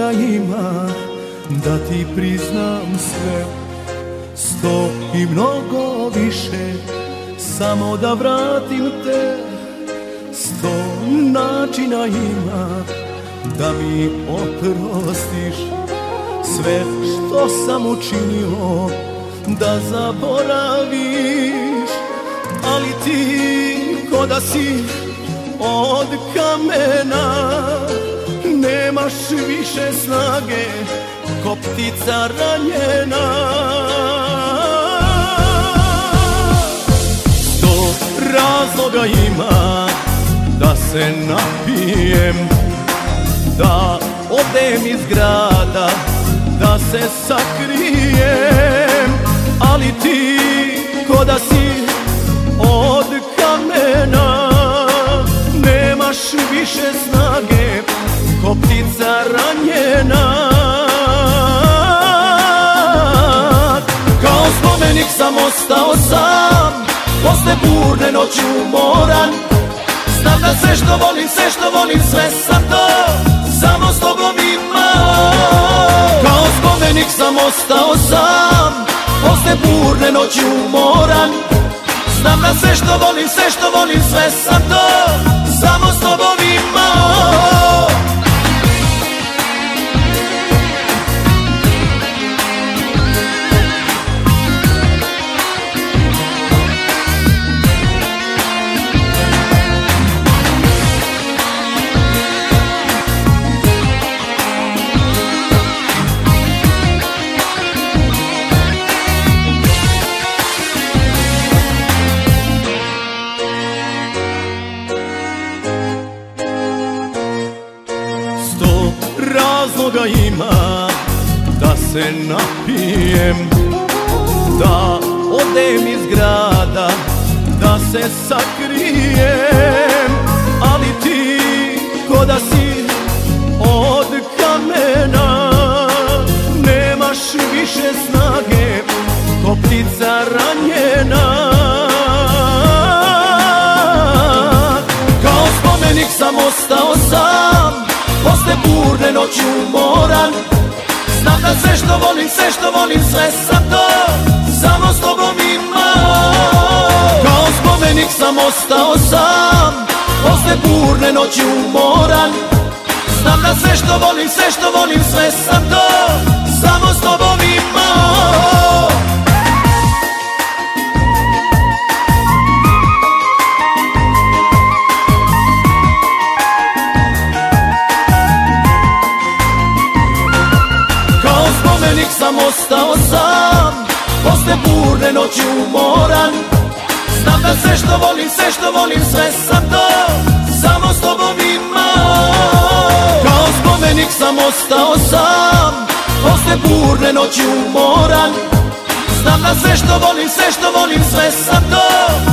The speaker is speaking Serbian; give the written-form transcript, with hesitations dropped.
razloga ima da ti priznam sve, 100 i mnogo više, samo da vratim te. 100 načina ima da mi oprostiš sve što sam učinio, da zaboraviš. Ali ti ko da si od kamena, nemaš više snage ko ptica ranjena. 100 razloga ima da se napijem, da odem iz grada, da se sakrijem. Ali ti ko da si od kamena, nemaš više snage ko ptica ranjena. Kao spomenik sam ostao sam, posle burne noći umoran. Znam da sve što volim, sve što volim, sve sam to samo s tobom imao. Kao spomenik sam ostao sam, posle burne noći umoran. Znam da sve što volim, sve što volim, sve sam to samo s tobom imao. Razloga ima da se napijem, da odem iz grada, da se sakrijem. Ali ti ko da si od kamena, nemaš više snage ko ptica ranjena. Kao spomenik sam ostao sam, posle burne noći umoran. Znam da sve što volim, sve što volim, sve sam to samo s tobom imao. Kao spomenik sam ostao sam, posle burne noći umoran. Znam da sve što volim, sve što volim, sve sam to samo s tobom imao. Spomenik sam ostao sam, posle burne noći umoran. Znam da sve što volim, sve što volim, sve sam to samo s tobom imao. Kao spomenik sam ostao sam, posle burne noći umoran. Znam da sve što volim, sve što volim, sve sam to